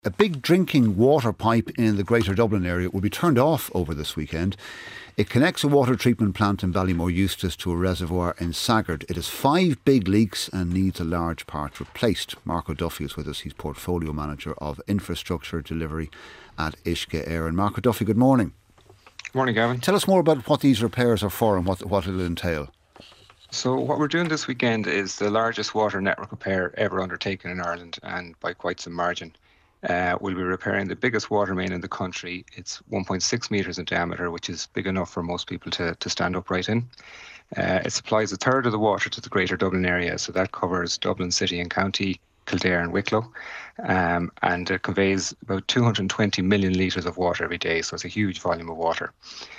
A big drinking water pipe in the Greater Dublin area will be turned off over this weekend. It connects a water treatment plant in Ballymore Eustace to a reservoir in Sagard. It has 5 big leaks and needs a large part replaced. Mark O'Duffy is with us. He's Portfolio Manager of Infrastructure Delivery at Uisce Éireann. Mark O'Duffy, good morning. Good morning, Gavin. Tell us more about what these repairs are for and what it'll entail. So what we're doing this weekend is the largest water network repair ever undertaken in Ireland, and by quite some margin. We'll be repairing the biggest water main in the country. It's 1.6 metres in diameter, which is big enough for most people to stand upright in. It supplies a third of the water to the Greater Dublin area, so that covers Dublin City and County, Kildare and Wicklow, and it conveys about 220 million litres of water every day, so it's a huge volume of water.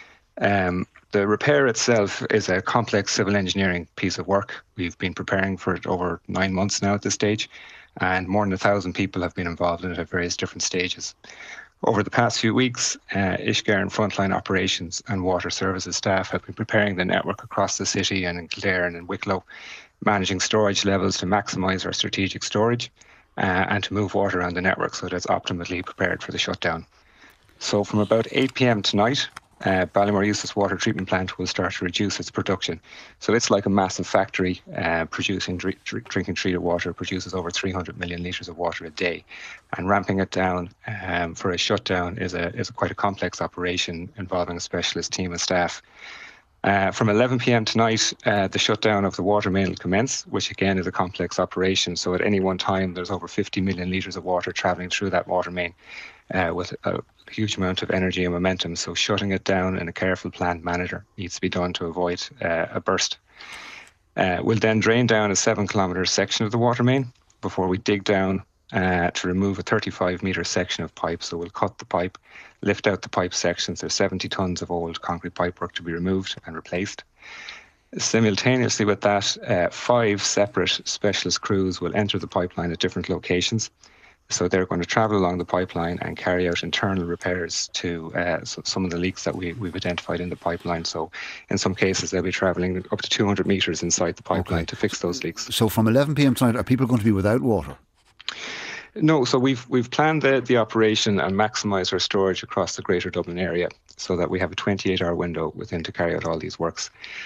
The repair itself is a complex civil engineering piece of work. We've been preparing for it over 9 months now at this stage, and more than 1,000 people have been involved in it at various different stages. Over the past few weeks, Uisce Éireann frontline operations and water services staff have been preparing the network across the city and in Kildare and in Wicklow, managing storage levels to maximise our strategic storage and to move water around the network so that it's optimally prepared for the shutdown. So from about 8 p.m. tonight, Ballymore Eustace Water Treatment Plant will start to reduce its production. So it's like a massive factory producing drinking treated water, produces over 300 million litres of water a day. And ramping it down for a shutdown is quite a complex operation involving a specialist team of staff. From 11 p.m. tonight, the shutdown of the water main will commence, which again is a complex operation. So at any one time, there's over 50 million litres of water travelling through that water main with a huge amount of energy and momentum. So shutting it down in a careful planned manner needs to be done to avoid a burst. We'll then drain down a 7-kilometre section of the water main before we dig down to remove a 35-metre section of pipe. So we'll cut the pipe, lift out the pipe sections. There's 70 tonnes of old concrete pipework to be removed and replaced. Simultaneously with that, 5 separate specialist crews will enter the pipeline at different locations. So they're going to travel along the pipeline and carry out internal repairs to some of the leaks that we've identified in the pipeline. So in some cases, they'll be travelling up to 200 metres inside the pipeline to fix those leaks. So from 11 p.m. tonight, are people going to be without water? No, so we've planned the operation and maximise our storage across the Greater Dublin area so that we have a 28-hour window within to carry out all these works.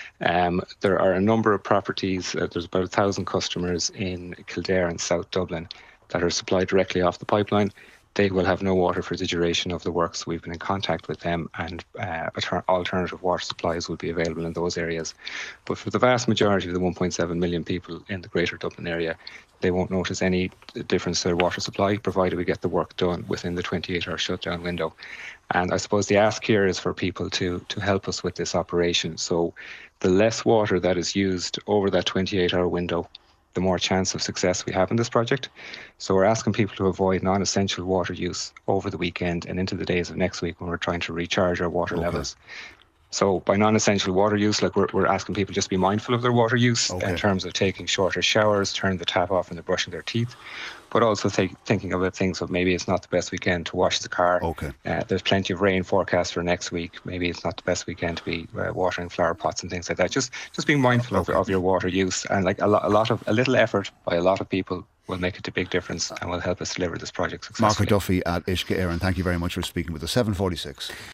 There are a number of properties, there's about 1,000 customers in Kildare and South Dublin that are supplied directly off the pipeline. They will have no water for the duration of the works. We've been in contact with them, and alternative water supplies will be available in those areas. But for the vast majority of the 1.7 million people in the Greater Dublin area, they won't notice any difference to their water supply, provided we get the work done within the 28-hour shutdown window. And I suppose the ask here is for people to help us with this operation. So the less water that is used over that 28-hour window, the more chance of success we have in this project. So we're asking people to avoid non-essential water use over the weekend and into the days of next week when we're trying to recharge our water levels. So by non-essential water use, like we're asking people just be mindful of their water use in terms of taking shorter showers, turn the tap off when they're brushing their teeth, but also thinking about things of maybe it's not the best weekend to wash the car. There's plenty of rain forecast for next week. Maybe it's not the best weekend to be watering flower pots and things like that. Just being mindful of your water use, and like a little effort by a lot of people will make it a big difference and will help us deliver this project successfully. Mark O'Duffy at Uisce Éireann, thank you very much for speaking with us. 7:46.